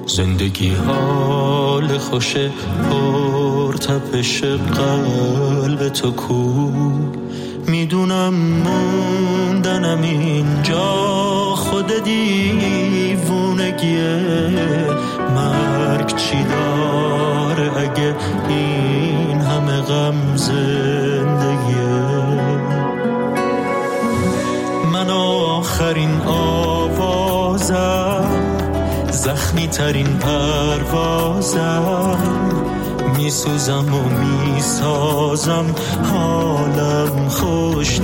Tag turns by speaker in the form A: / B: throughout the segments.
A: زندگی حال خوش پرتپش قلب تو کو. میدونم موندنم اینجا خود دیوونگیه. مرگ چی داره اگه این همه غم زندگیه؟ من آخرین آوازم، زخمی ترین پروازم، میسوزم و میسازم، حالم خوش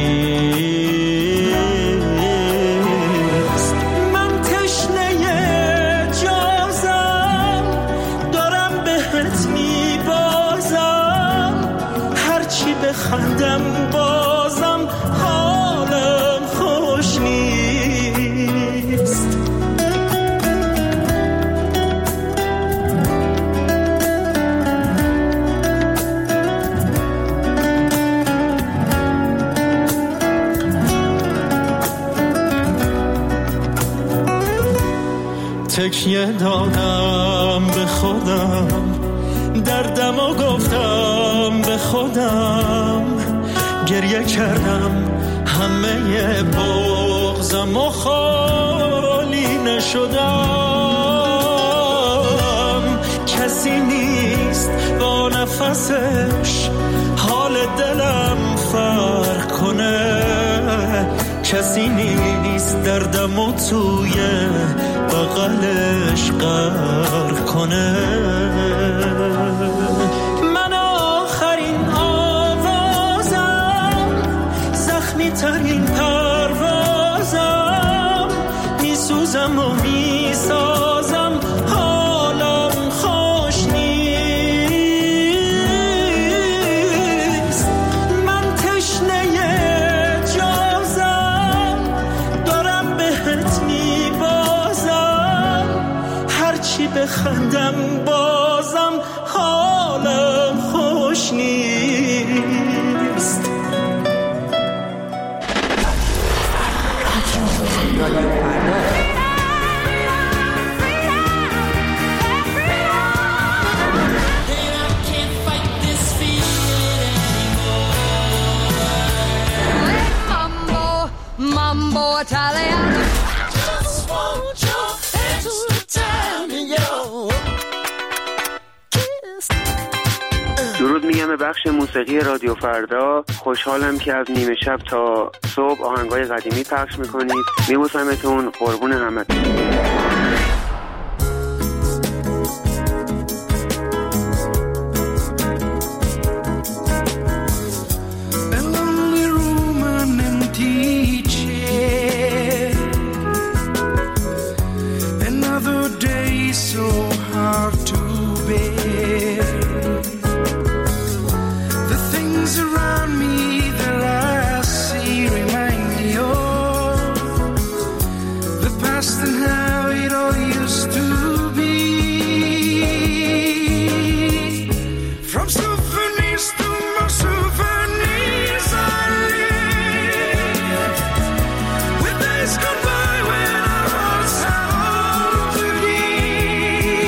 A: نیست. من تشنه جازم، دارم بهت میبازم، هرچی بخندم بازم حالم خوش نیست. تکیه دادم به خودم، دردم و گفتم به خودم، گریه کردم همه بغضم و خالی نشدم. کسی نیست با نفسش حال دلم فرق کنه، کسی نیست دردمو توی بغلش غرق کنه. من آخرین آوازم، زخمی ترین پروازم، میسوزم و میسازم، حالم خوش نیست. من تشنه جازم، دارم بهت میبازم، هرچی بخندم بازم حالم خوش نیست.
B: Mambo Italiano.
C: Just want your hands to tell me your kiss.
D: درود میگم به بخش موسیقی رادیو فردا. خوشحالم که از نیمه شب تا صبح آهنگای قدیمی پخش میکنید. میبوسمتون، قربون همتون.
C: Goodbye when I was out to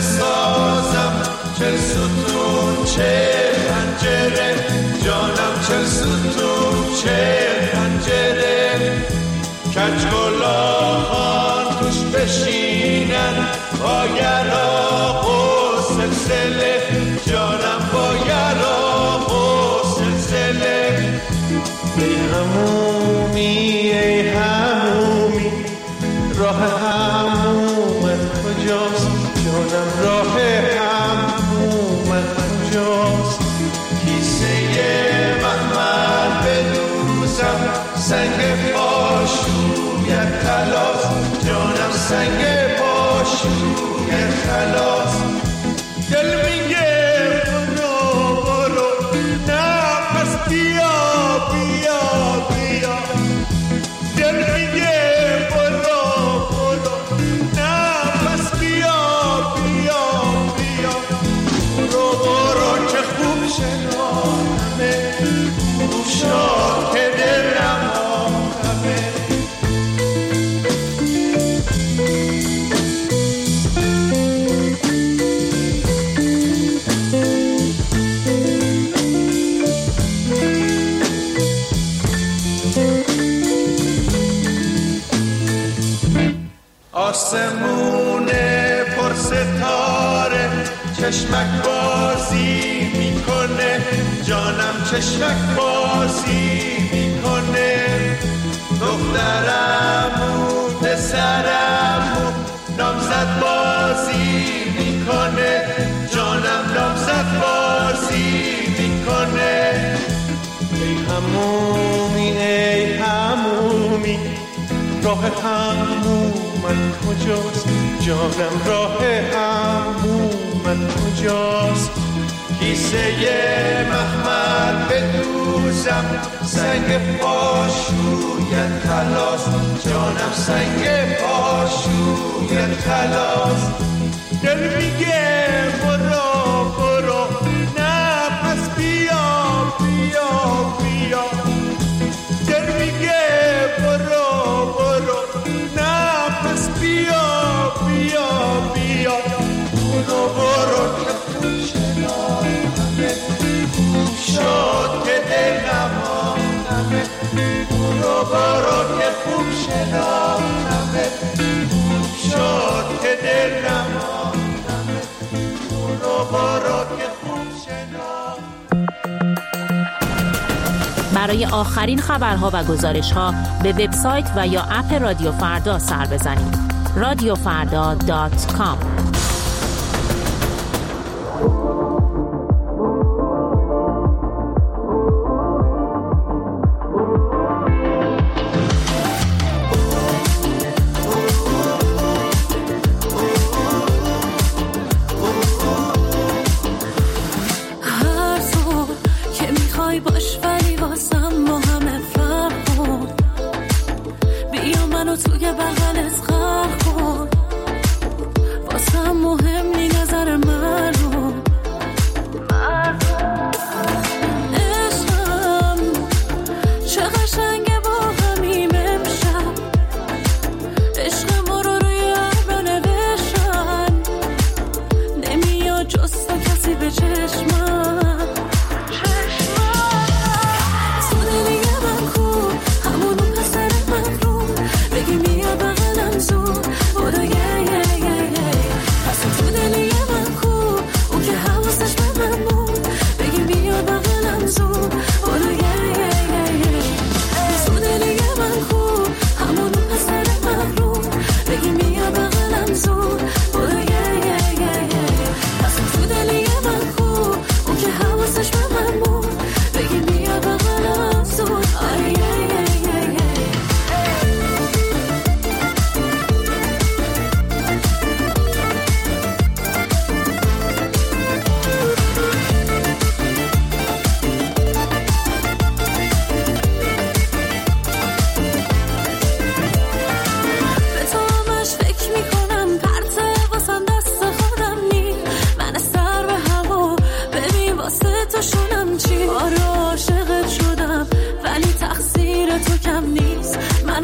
C: بسازم، 40 ستون 40 پنجره، جانم 40 ستون 40 پنجره، کج گلاهان توش بشینن با یراق و سلسله، جانم با یراق و سلسله. ای همومی ای همومی، راه همومت کجاست؟ جانم راه همومت کجاست؟ کیسه مخمل بدوزم، سنگ پاشویت خلاص، جانم سنگ پاشویت خلاص. دل میگه برو برو، نه پس بیا بیا بیا. دل میگه برو برو، نه پس بیا بیا بیا. برو برو که خوب شنانمه، خوب شد که دلم آمه. آسمون پر ستاره چشمک بازی میکنه، جانم چشمک بازی میکنه. دخترمو پسرمو نامزد بازی میکنه، جانم نامزد بازی میکنه. ای همومی ای همومی، راه همومت کجاست؟ جانم راه همومت کجاست؟ کیسه مخمل بدوزم، سنگ پاشویت خلاص، جانم سنگ پاشویت خلاص. دل میگه برو برو، نه پس بیا بیا بیا. دل میگه برو برو، نه پس بیا بیا بیا. برو برو که خوب شنانمه، خوب شد که دلم آمنمه. برو برو که خوب شنانمه، خوب شد که دلم آمنمه. برو برو که خوب شنانمه.
E: برای آخرین خبرها و گزارش‌ها به وبسایت و یا اپ رادیو فردا سر بزنید. radiofarda.com.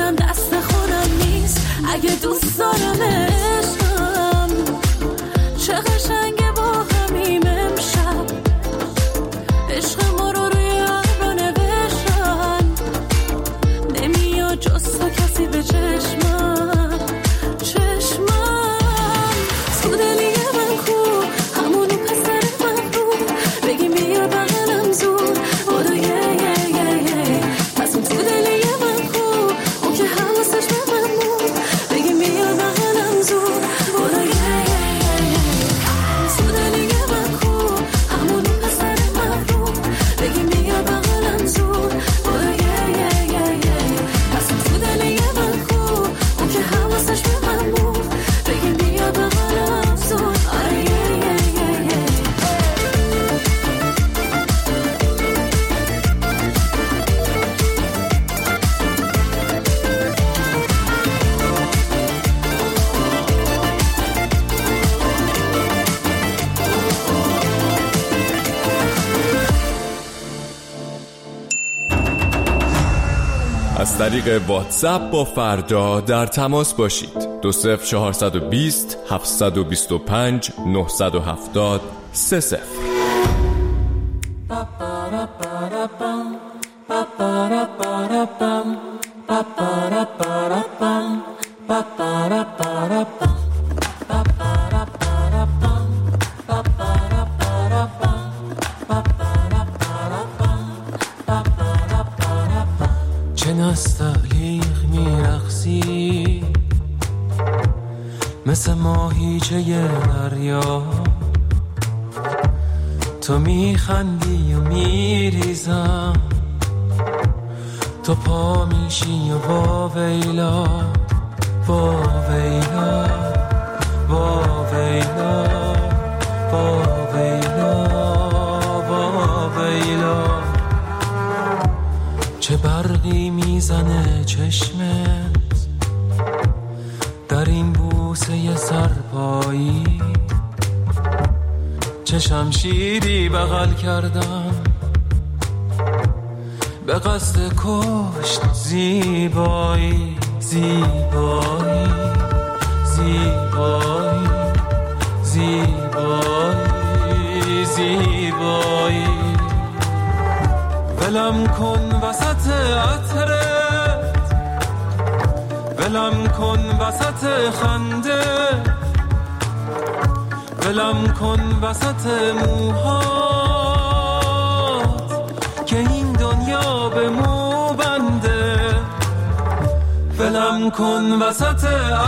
F: اگه دوست دارم عشقم، چه قشنگه با همیم امشب، عشق ما رو روی ابرا نوشتن، نمیاد جز تو کسی به چشمم تو دلی من کو همونو پسر من رو بگی بیا بغلم زود بادو پس اون تو دلی من کو اون که حواسش به من بود بگی بیا بغلم زود بادو تو دلی من کو همونو پسر من رو بگی بیا بغلم زود بادو پس اون تو دلی من کو اون که حواسش به من بود بگی بیا بغلم زود
G: از طریق واتساپ با فردا در تماس باشید. 20420 725 970 30.
H: چه نستعلیق میرقصی مثل ماهیچه دریا، تو میخندی و میریزم، تو پا میشی و با ویلا با ویلا با ویلا با ویلا با ویلا، چه برقی میزنه چشمت در این بوسه سرپایی، چه شمشیری بغل کردم به قصد کشت زیبایی زیبایی زیبایی زیبایی زیبایی، ولم کن وسط عطرت، ولم کن وسط خنده، ولم کن وسط موهات که این دنیا به مو بنده، ولم کن وسط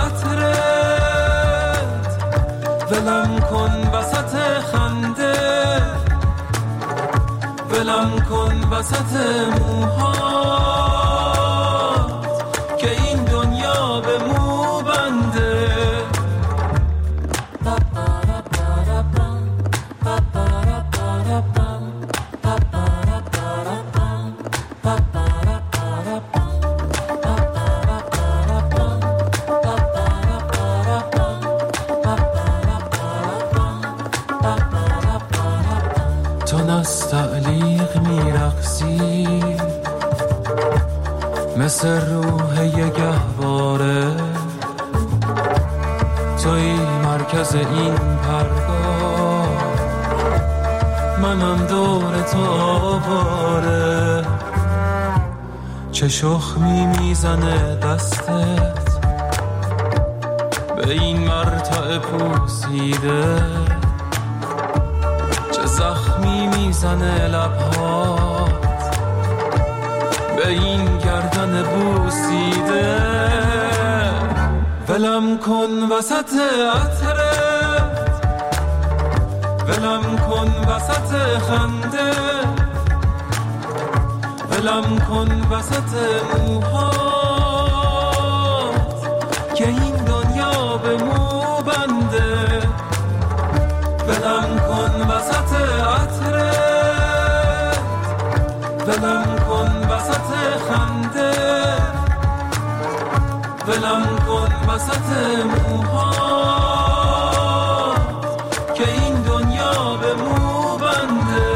H: عطرت، ولم کن وسط خنده، ولم کن وسط موهات که این دنیا به مو بنده. تو نستعلیق میرقصی مثل روح یه گهواره، توی مرکز این پرگاه، منم دور تو آواره، چه شخمی میزنه دستت به این مرتع پوسیده، چه زخمی میزنه لبهات به این گردن بوسیده، ولم کن وسط عطرت، ولم کن وسط خنده، ولم کن وسط موهات که این دنیا به مو بنده، ولم کن وسط عطرت، ولم کن وسط خنده، ولم کن وسط موهات که این دنیا به مو بنده.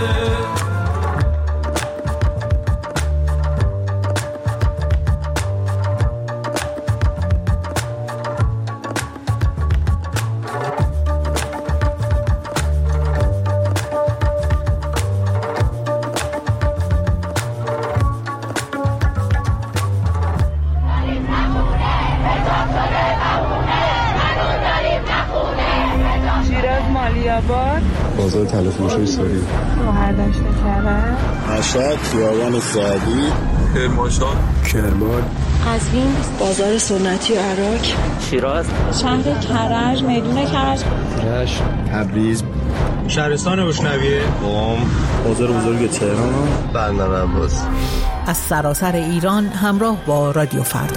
I: خیرآباد،
J: بازار تلفروشی ساری،
I: شهردشت کرج،
J: مشهد، خیابان سعدی،
G: کرمانشاه،
J: کرمان،
K: قزوین، بازار سنتی عراق،
L: شیراز،
I: شهر کرج، میدون کرج،
J: رشت، تبریز،
M: شهرستان بشنویه،
J: قم، بازار بزرگ تهران، بندر عباس.
N: از سراسر ایران همراه با رادیو فردا.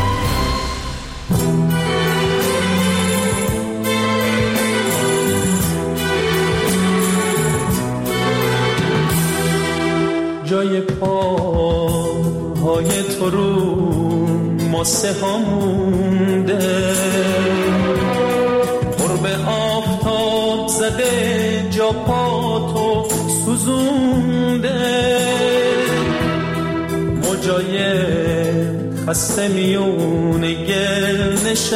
H: جای پاهای تو رو ماسه ها مونده، قرب آفتاب زده جا پاتو سوزونده، موجای خسته میون گل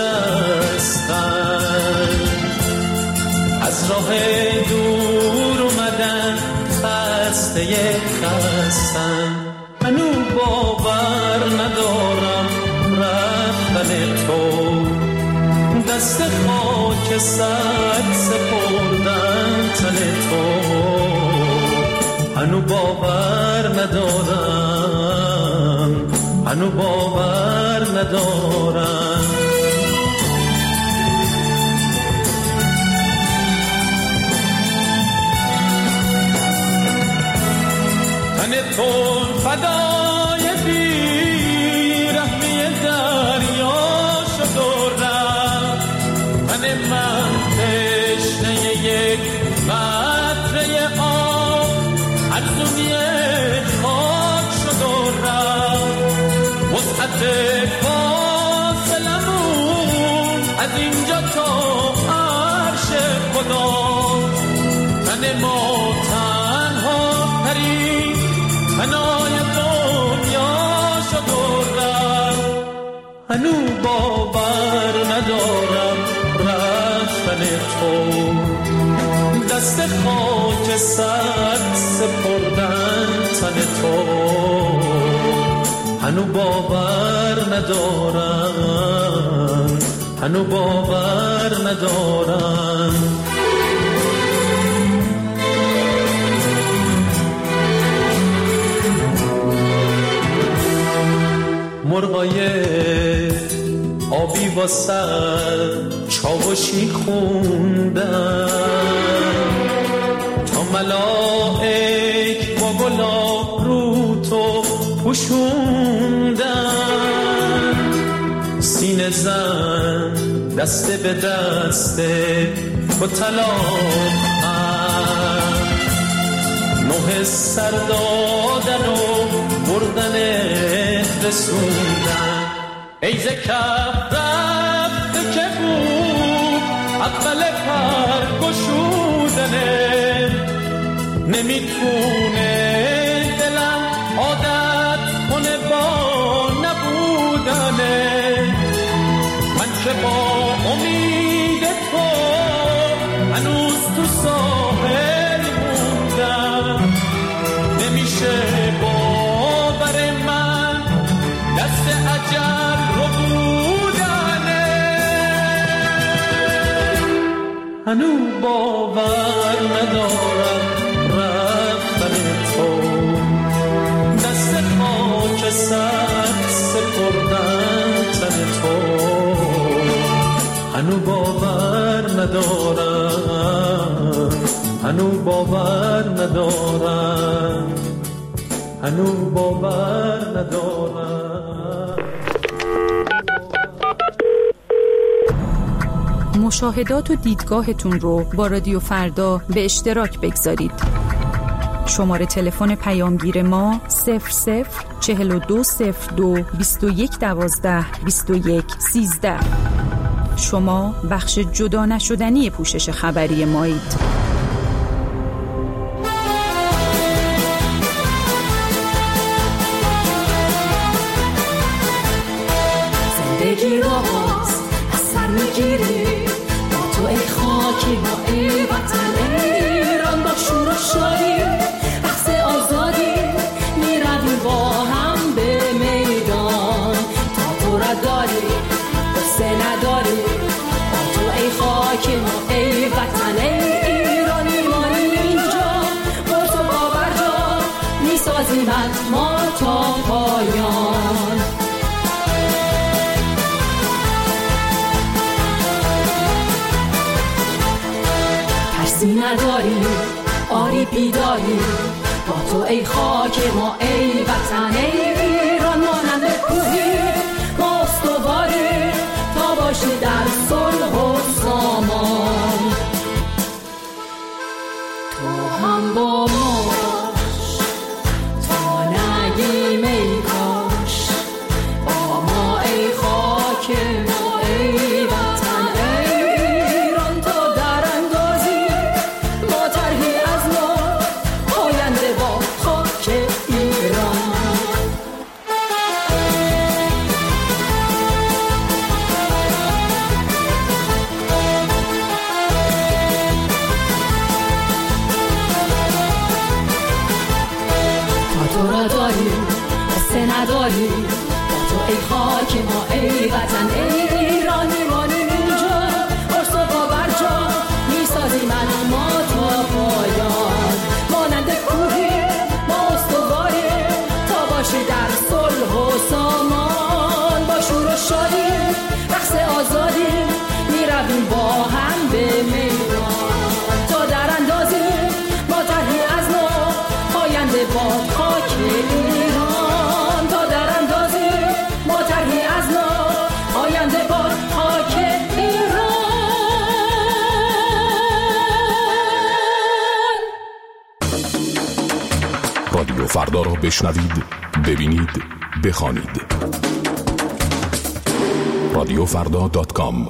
H: نشستن، از راه دور اومدن خسته خستن، منو باور ندارم رفتن تو، دست خاک سر سپردن تن تو، منو باور ندارم، منو باور ندارم. تو فدای بیرحمی دریا شد و رفت، من تشنه یک قطره آب از دنیا خاک شد و رفت، وسعت فاصلمون از اینجا تا عرش خدا، تن ما تنها پرید منای دنیا شد و رفت، هنو باور ندارم رفتن تو، دست خاک سر سپردن تن تو، هنو باور ندارم، هنو باور ندارم. مرغای آبی با سر چاوشی خوندن، تا ملائک با گلاب رو تو پوشوندن، سینه زن دست به دست با طلاق، نوح سر دادن و بردن رسوندن، ای ز کف رفته که بود اقبل پر گشودنه، نمیتونه دلم عادت کنه با نبودنه، من که با امید تو هنوز تو ساحل موندم، نمیشه باور من دست اجل رو بودنه، هنو باور ندارم رفتن تو، دست خاک سر سپردن تن تو، هنو باور ندارم، هنو باور ندارم، هنو باور ندارم.
O: مشاهدات و دیدگاهتون رو با رادیو فردا به اشتراک بگذارید. شماره تلفن پیامگیر ما 00420221122113. شما بخش جدا نشدنی پوشش خبری مایید.
F: زندگی رو باز از سر میگیری با تو ای خاکی ما ای وطن ایران، با شور و شادی بحث آزادی میرویم با هم به میدان، تا تو را داری بسه نداری با تو ای خاکی ما ای وطن ایران.
L: کسی نداری آری بیداری با تو ای خاک ما ای وطن ایران مانند کوهی ما استواری تا باشی در صلح و سامان تو هم با ما باش تا نگیم ای کاش با ما ای خاک ما ای وطن ایران تا در اندازی ما طرحی از ما آینده با خاک ایران تا تو را داری قصه نداری با تو ای خاک ما ای وطن ایران میمانیم اینجا ارس و باور جا میسازیم من ما تا پایان مانند کوهی ما استواری تا باشی در صلح و سامان با شور و شادی رقص آزادی میرویم با هم به میدان تا در اندازی ما طرحی از ما آینده با خاک ایران تا در اندازی ما طرحی از ما آینده با خاک ایران
P: رادیو فردا را بشنوید، ببینید، بخوانید. رادیوفردا.com.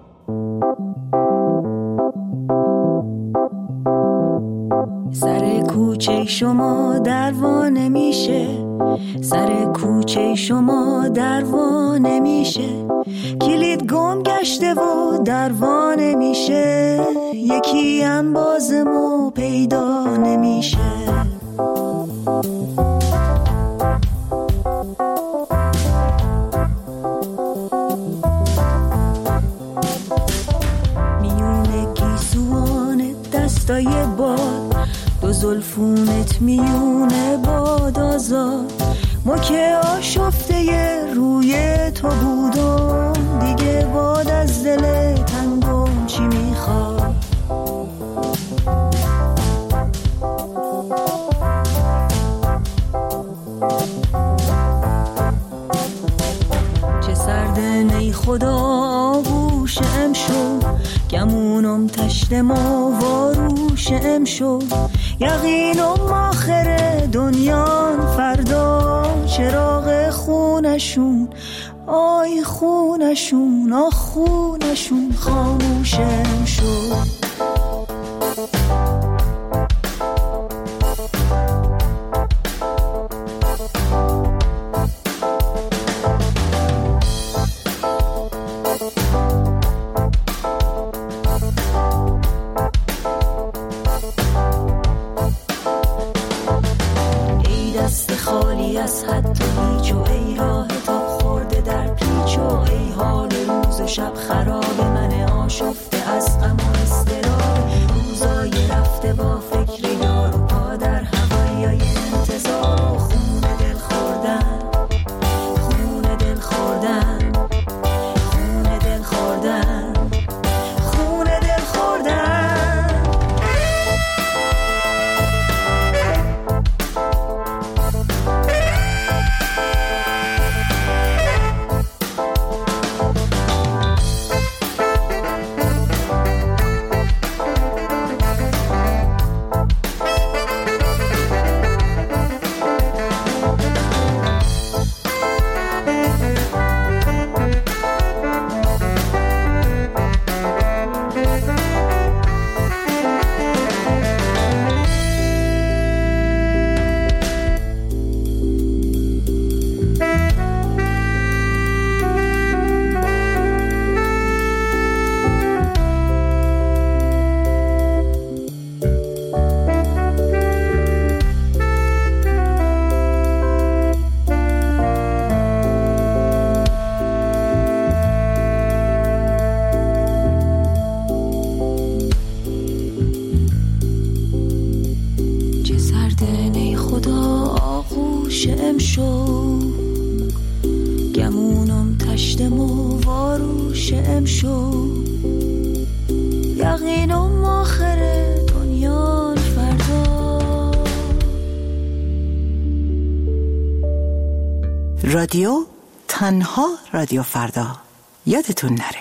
Q: سر کوچه شما دروا نمیشه، سر کوچه شما دروا نمیشه، کلید گم گشته و دروا نمیشه، یکی انبازمو پیدا نمیشه. میونه گیسوان دستای باد، دو زلفونت میونه باد آزاد، ما که آشفته روی تو بودم، دیگه باد از دل تنگم چی میخواد. چه سرده نی خدا آغوش امشو، گمونم تشتم و واروش امشو، یقینم آخر دنیان فردا، چراغ خونشون آی خونشون آ خونشون خاموشم شد. خالی از حد و هیچ و ای راه تا خورده در پیچ و ای حال روز و شب خراب، من آشفته از غم و اضطراب، روزای رفته با فکر یار و پا در هوای انتظار، و خون دل خوردن خون دل خوردن خون دل خوردن خون دل خوردن. گمونم تشتم و واروش امشو، یقینم آخر
N: رادیو، تنها رادیو فردا. یادتون نره.